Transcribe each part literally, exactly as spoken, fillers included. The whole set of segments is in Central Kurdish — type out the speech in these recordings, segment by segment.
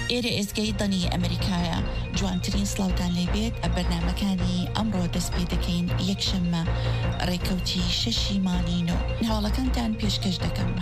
ئێرە ئێزگەی دەنی ئەمریکایە جوانترین سڵاوتان لێبێت بەرنامەکانی ئەمڕۆ دەست پێ دەکەین یەکشەممە ڕێکەوتی شەشی مانینۆ هەواڵەکانتان پێشکەش دەکەم.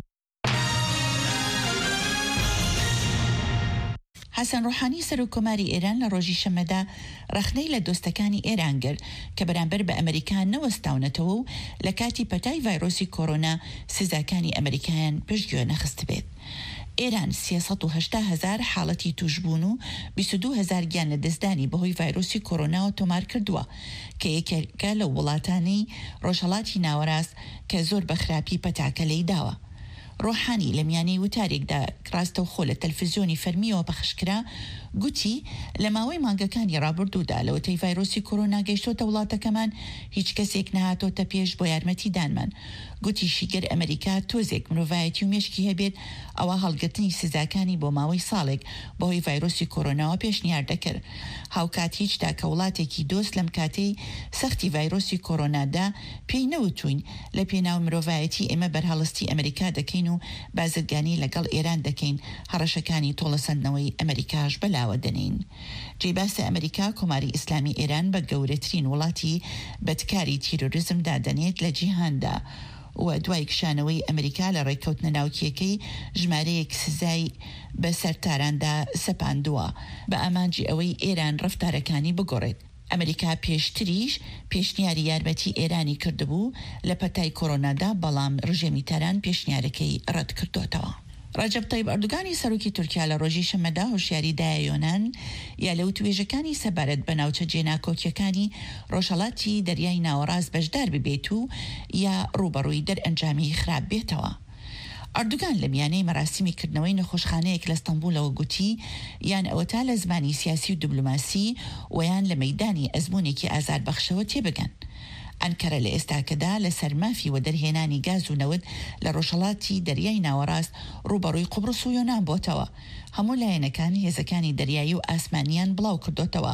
حەسەن ڕۆحانی سەرۆکۆماری ئێران لە ڕۆژی شەمەدا ڕەخنەی لە دۆستەکانی ئێران کرد کە بەرامبەر بە ئەمریکا نەوەستاونەتەوە و لە کاتی پەتای ڤایرۆسی کۆرۆنا سزاکانی ئەمریکایان پشتگوێ نەخست بێت. ئێران سێسەد و هەشتا هەزار حاڵەتی توشبوون و بیست و دوو هەزار گیان لە دەستدانی بەهۆی ڤایرۆسی کۆرۆناوە تۆمار کردووە کە یەکێکە لە وڵاتانی ڕۆژهەڵاتی ناوەڕاست کە زۆر بە خراپی پەتاکە لێی داوە. ڕۆحانی لە میانەی وتارێکدا ڕاستە و خۆ لە تەلڤیزیۆنی فەرمیەوە پەخشکرا گوتی لە ماوەی مانگەکانی ڕابردوودا لەوەتەی ڤایرۆسی کۆرۆنا گەیشتۆتە وڵاتەکەمان هیچ کەسێک نەهاتۆتە پێش بۆ یارمەتی دانمان. گوتی شیگەر ئەمریکا تۆزێک مرۆڤایەتی و مێشکی هەبێت ئەوە هەڵگرتنی سزاکانی بۆ ماوەی ساڵێک بەهۆی ڤایرۆسی کۆرۆناوە پێشنیار دەکرد. هاوکات هیچدا کە وڵاتێکی دۆست لەم کاتەی سەختی ڤایرۆسی کۆرۆنادا پێی نەوتوین لە پێناو مرۆڤایەتی ئێمە بەرهەڵستی ئەمریکا دەکەین و بازرگانی لەگەڵ ئێران دەکەین هەڕەشەکانی تۆڵەسەندنەوەی ئەمریکاش بەلاوە دەنین. جێباسە ئەمریکا کۆماری ئیسلامی ئێران بە گەورەترین وڵاتی بەدکاری تیرۆریزم دادەنێت لە جیهاندا و دوای کشانەوەی ئەمریکا لە ڕێککەوتنە ناوکیەکەی ژمارەیەک سزای بە سەرتاراندا سەپاندووە بە ئامانجی ئەوەی ئێران ڕەفتارەکانی بگۆڕێت. ئەمریکا پێشتریش پێشنیاری یارمەتی ئێرانی کردبوو لە پەتای کۆرۆنادا بەڵام ڕژێمی تەران پێشنیارەکەی ڕەت کردوتەوە. ڕەجەب تەیب ئەردوگانی سەرۆکی تورکیا لە ڕۆژی شەمەدا هۆشیاری دایە یۆنان یا لە وتوێژەکانی سەبارەت بە ناوچە جێناکۆکیەکانی ڕۆژهەڵاتی دەریای ناوەڕاست بەشدار ببێت و یا ڕوبەڕووی دەرئەنجامی خراپ بێتەوە. ئەردوگان لە میانەی مەراسیمی کردنەوەی نەخۆشخانەیەک لە ستەمبولەوە گوتی یان ئەوە تا لە زمانی سیاسی و دیبلۆماسی و یان لە مەیدانی ئەزمونێکی ئازاربەخشەوە تێبگەن. ئەنکەرە لە ئێستاکەدا لە سەرمافی و دەرهێنانی گاز و نەوت لە ڕۆژهەڵاتی دەریای ناوەڕاست ڕوبەڕووی قوبرس و یۆنان بۆتەوە. هەموو لایەنەکان هێزەکانی دەریایی و ئاسمانیان بڵاو کردوتەوە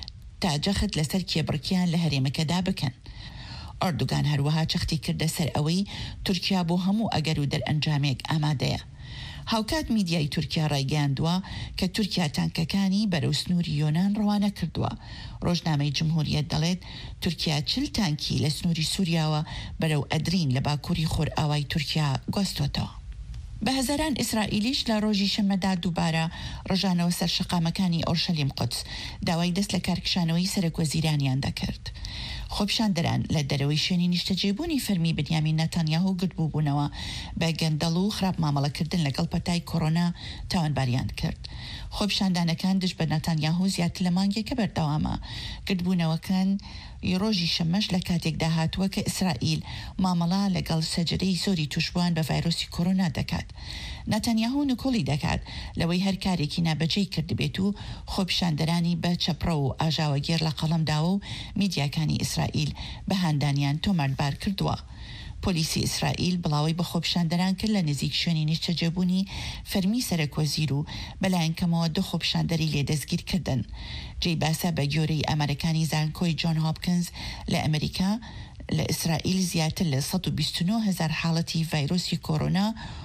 تا جەخت لەسەر کێبڕکیان لە هەرێمەکەدا بکەن. ئەردوگان هەروەها چەختی کردە سەر ئەوەی تورکیا بۆ هەموو ئەگەر و دەرئەنجامێک ئامادەیە. هاوکات میدیای تورکیا ڕایگەیاندووە کە تورکیا تانکەکانی بەرەو سنووری یۆنان ڕەوانە کردووە. ڕۆژنامەی جمهوریەت دەڵێت تورکیا چل تانکی لە سنووری سووریاوە بەرەو ئەدرین لە باکووری خۆرئاوای تورکیا گواستوتەوە. بە هەزاران ئیسرائیلیش لە ڕۆژی شەمەدا دووبارە ڕژانەوە سەر شەقامەکانی ئۆرشەلیم قودس داوای دەست لە کارکشانەوەی سەرۆکوەزیرانیان دەکرد. خۆپیشاندەران لە دەرەوەی شوێنی نیشتەجێبوونی فەرمی بنیامین نەتانیاهو گرتبوو بوونەوە بە گەندەڵ و خراپ مامەڵەکردن لەگەڵ پەتای کۆرۆنا تاوانباریان کرد. خۆپیشاندانەکان دژ بە نەتانیاهو زیاتر لە مانگێکە بەردەوامە گرتبوونەوەکان ڕۆژی شەمەش لە کاتێکدا هاتووە کە ئیسرائیل مامەڵا لەگەڵ سەجرەی زۆری توشبووان بە ڤایرۆسی کۆرۆنا دەکات. نەتانیاهو نکۆڵی دەکات لەوەی هەر کارێکی نابەجێی کردبێت و خۆپیشاندەرانی بە چەپڕە و ئاژاوەگێر لە قەڵەمداوە و میدیاکانی ئیسرائیل بە هاندانیان تۆماربار کردووە. پۆلیسی ئیسرائیل بڵاوی بە خۆپیشاندەران کرد لە نزیک شوێنی نیشتەجێبوونی فەرمی سەرۆکوەزیر و بەلایەنکەمەوە دو خۆپیشاندەری لێدەستگیر کردن. جێی باسە بە گۆرەی ئەمریکانی زانکۆی جۆن هۆپکینز لە ئەمریکا لە ئیسرائیل زیاتر لە سەد و بیست و نۆ هەزار حاڵەتی ڤایرۆسی کۆرۆنا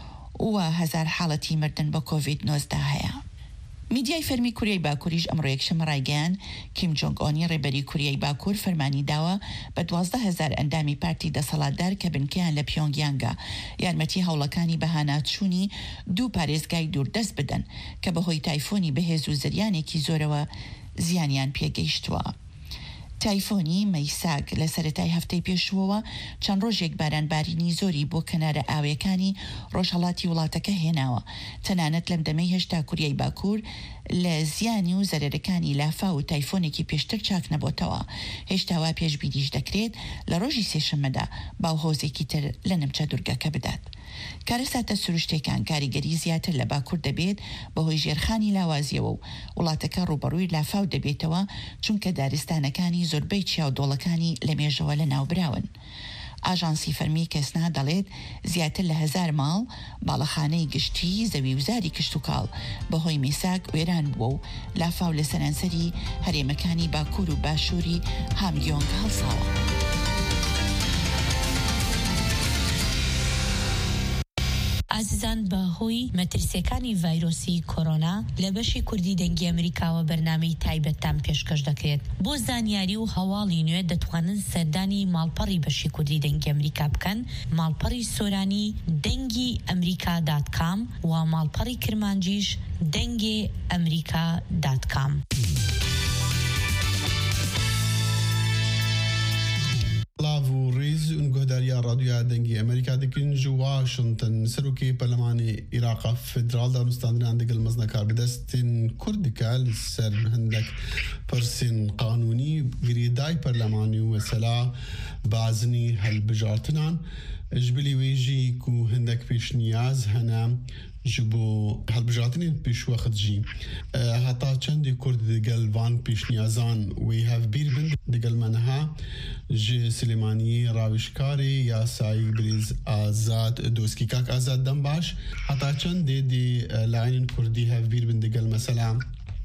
و هەزار حاڵەتی مردن بە کۆڤید نۆزدە هەیە. میدیای فەرمی کوریای باکووریش ئەمڕۆ یەکشەممە ڕایگەیان کیم جۆنگ ئۆنی ڕێبەری کوریای باکوور فەرمانی داوە بە دوازدە هەزار ئەندامی پارتی دەسەڵاتدار کە بنکەیان لە پیۆنگیانگا یارمەتی هەوڵەکانی بەهاناتچوونی دوو پارێزگای دووردەست بدەن کە بەهۆی تایفۆنی بەهێز و زریانێکی زۆرەوە زیانیان پێگەیشتووە. تایفۆنی مەیساگ لە سەرەتای هەفتەی پێشووەوە چەند ڕۆژێک بارانبارینی زۆری بۆ کەنارە ئاویەکانی ڕۆژهەڵاتی وڵاتەکە هێناوە. تەنانەت لەم دەمەی هێشتا کوریای باکوور لە زیانی و زەرەرەکانی لافا و تایفۆنێکی پێشتر چاک نەبووتەوە. هێشتاوا پێشبینیش دەکرێت لە ڕۆژی سێشەممەدا باوهۆزێکی تر لە نەمچە دوورگەکە بدات. کارەساتە سروشتێکان کاریگەری زیاتر لە باکوور دەبێت بەهۆی ژێرخانی لاوازیەوە و وڵاتەکە ڕوبەڕووی لافاو دەبێتەوە چونکە دارستانەکانی زۆربەی چیاودۆڵەکانی لە مێژەوە لە ناوبراون. ئاژانسی فەرمی کەسنا دەڵێت زیاتر لە هەزار ماڵ باڵەخانەی گشتی زەوی وزاری کشت و کاڵ بەهۆی مێساک وێران بووە و لافاو لە سەرانسەری هەرێمەکانی باکوور و باشووری هامگیۆنگ هەڵساوە. ئازیزان بەهۆی مەترسیەکانی ڤایرۆسی کۆرۆنا لە بەشی کوردی دەنگی ئەمریکاوە بەرنامەی تایبەتتان پێشکەش دەکرێت. بۆ زانیاری و هەواڵی نوێ دەتوانن سەردانی ماڵپەڕی بەشی کوردی دەنگی ئەمریکا بکەن، ماڵپەڕی سۆرانی دەنگی ئەمریکا دات کام و ماڵپەڕی کرمانجیش دەنگی ئەمریکا دات کام. لافو ريز انقهداريا راديو دنگي امريكا دكين جو واشنطن سروكي برلماني عراق فدرال دانستان عندك المزنا كار بدستين كردكا لسر هندك برسين قانوني غريداي برلماني ومسلا بازني هالبجارتنان جبلي ويجي كو هندك بيش نياز هنا جبو هالبجاتني بيش وقت جي هتا چندی کرد دگل وان پیش نیازان وی هف بیر بند دگل منها جی سلیمانی راوشکاری یا سایی بریز آزاد دوسکی کاک آزاد دم باش هتا چند دی دی لاین کردی هف بیر بند دگل مثلا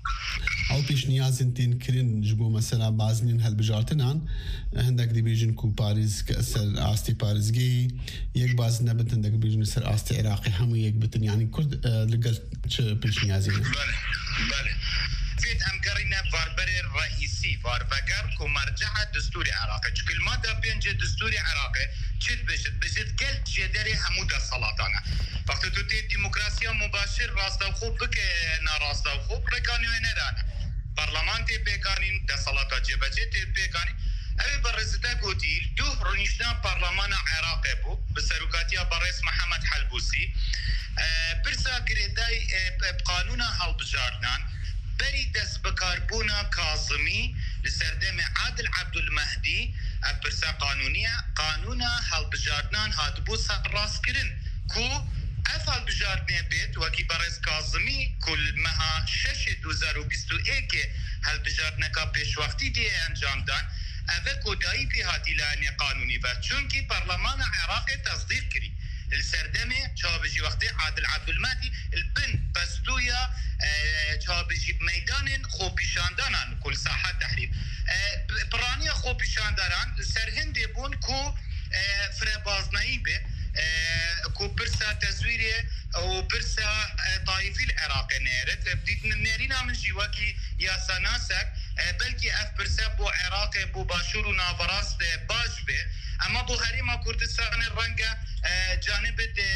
او پیش نیازن تین کرین جبو مثلا بازنین هالبجاتنان هندک دی بیجن کو پاریز سر آستی پاریزگی یک باز نبت هندک بیجن سر آستی عراقی همو یک بتن يعني كرد لقل چه پیش نیازی بله بله فيت ام قرينا فاربري الرئيسي فاربقر كو مرجع دستوري عراقي چون المادة بينج دستوري عراقي چت بجد بجد قل جدري همود السلاطانة وقت تو تي ديمقراسيا مباشر راستا خوب بك نا راستا خوب ركاني وينرانا برلمان تي بيكانين دا سلاطة جبجي تي بيكانين اوي برزتا قوتي دو رنشنا برلمان عراقي بو بسروكاتيا برئيس محمد حلبوسي برسا قريداي بقانونا هالبجارنان بري دس بكاربونا كاظمي لسردم عادل عبد المهدي برسا قانونية قانونا هالبجارنان هاتبو سراس كرن كو افعل بجارني بيت وكي برئيس كاظمي كل مها شش دوزار وبيستو ايكي هالبجارنا كا بيش وقتي دي انجام دان اوه كوداي بي هاتي لاني قانوني با چونكي برلمان عراقي تصديق كري السردمه چابجي وقتي عادل عبد المهدي البن بستويا چابجي ميدان خوبيشاندانان كل ساحه تحرير برانيا خوبيشانداران السرهند يبون كو فربازناي به كو برسا تزويري او برسا طائفي العراقي نيرت بديت نيرينا من جواكي يا سناسك بلكي اف برسا بو عراقي بو باشور و نافراس باش به اما بو هريما كردستان الرنگا جانب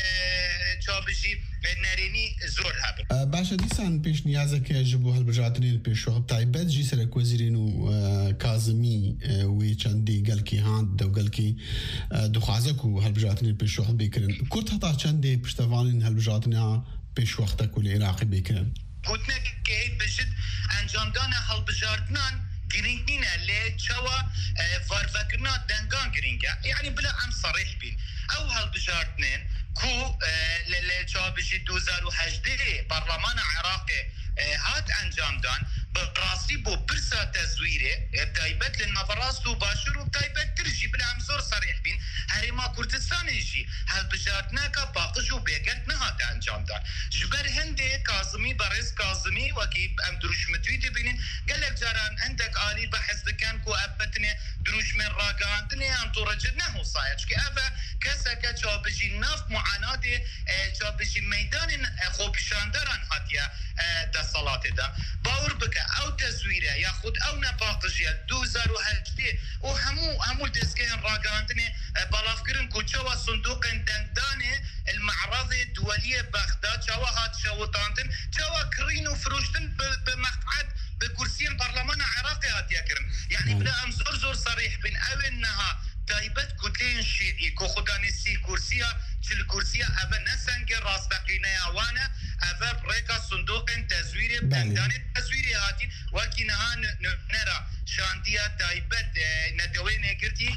چابجي ناريني زور هبر باشا ديسان پیش نیازه که جبو هالبجاتنين پیش وقت تایبت جي سرک وزیرین و کازمی وی چندی گلکی هاند دو گلکی دخوازه کو هالبجاتنين پیش وقت بیکرن کرد هتا چندی پشتوانین هالبجاتنين پیش وقت کل عراقی بیکرن قلتنا که بجد انجام دانا هالبجاتنان جرينجنا اللي تشوا فارفكرنا دنجان جرينجا يعني بلا عم صريح بين او هالبجارتنين كو اللي تشوا بيجي دوزار وحجدي برلمان عراقي هات انجام دان براسي بو برسا تزويري بتايبت للنفراس وباشر وبتايبت ترجي بلا عم زور صريح بين هريما كردستان يجي هالبجارتنا كباقش وبيقت نهات انجام دان جبر هندي كاظمي برئيس كاظمي وكيب ام دروش متويتي بينين قال لك جاران عندك آلي بحث دكان كو أبتني دروش من راقاندني أن ترجدنا هو صاير كي أبا كسكة شابجي ناف معاناتي شابجي ميدان خوب شاندران هاتيا دا صلاة دا باور بك أو تزويره ياخد أو نباقجي دوزار وهجدي وهمو همو دسكين راقاندني بلافكرن كو شوا صندوق دنداني المعرض الدولية بغداد شوا هات شوطاندن شوا كرين وفروشتن بمقعد بكرسي البرلمان العراقي هاتيا كرم يعني بلا ام زور زور صريح بين او انها تايبت كتلين شيعي كو خداني سي كرسيا تل كرسيا ابا نسنج راستقينا يا وانا ابا بريكا صندوق تزويري بنداني تزويري هاتين وكينها نرى شانديا تايبت ندوين كرتي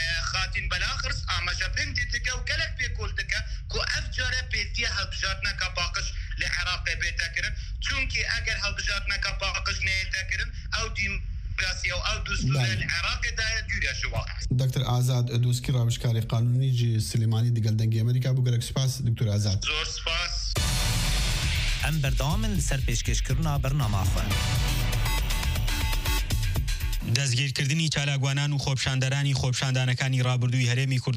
خاتين بالاخرس اما جابين ديتك وكلك بيقول دكا كو افجر بيتيا هبجاتنا كباقش لعراقي بيتاكرن چونكي اگر هبجاتنا كباقش نيتاكرن او ديم او او دستور العراقي دا دوريا شو واقع دكتور آزاد دوسكي راوشكاري قانوني جي سليماني دقل دنگي امريكا بقولك سپاس دكتور آزاد زور سپاس ام بردوام لسر پیشکش کرنا برنامه خواه دەستگیرکردنی چالاگوانان و خۆپشاندەرانی خۆپشاندانەکانی ڕابردووی هەرێمی کوردستان